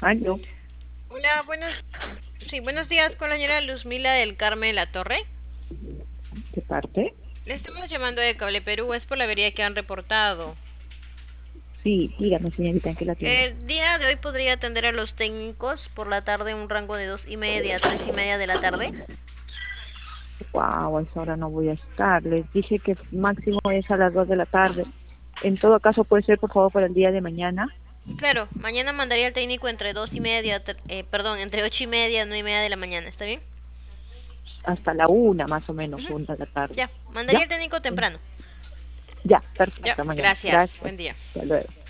Aló, Hola, buenos días con la señora Luzmila del Carmen La Torre. ¿de parte? Le estamos llamando de Cable Perú, es por la avería que han reportado. Sí, dígame, señorita, ¿en qué la atiendo? El día de hoy podría atender a los técnicos por la tarde, un rango de 2:30 a 3:30 de la tarde. Wow, a esa hora no voy a estar. Les dije que máximo es a las 2 de la tarde. En todo caso, puede ser, por favor, para el día de mañana, Claro, mañana mandaría al técnico entre 2:30, entre 8:30 y 9:30 de la mañana, ¿está bien? hasta la 1, más o menos, Ujú. 1 de la tarde. Ya, mandaría ¿Ya? al técnico Mm, temprano. Ya, Ya, perfecto, mañana. gracias, Gracias. buen día. Hasta luego.